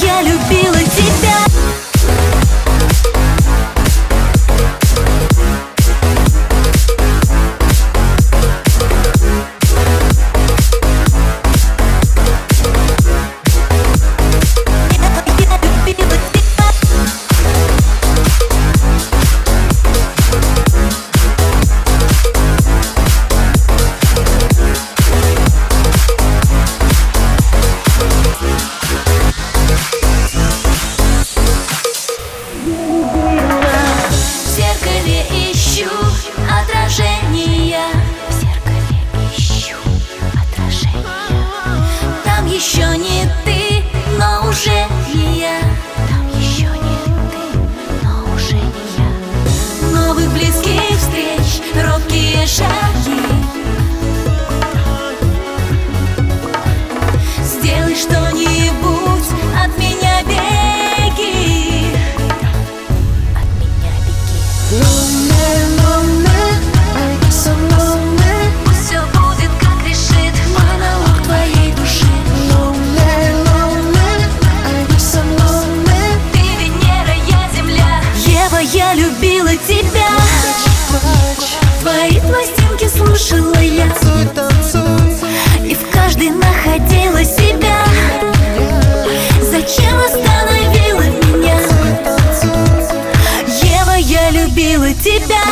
я любила тебя. Там еще не ты, но уже не я. Там еще не ты, но уже не я. Новых близких встреч, робкие шаги. Сделай что-нибудь, от меня беги. От меня беги. Я любила тебя. Твои пластинки слушала я, и в каждой находила себя. Зачем остановила меня? Ева, я любила тебя.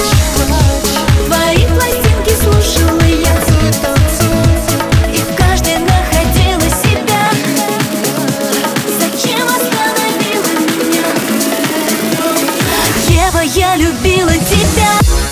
Твои пластинки слушала я, и в каждой находила себя. Зачем остановила меня? Ева, я любила тебя.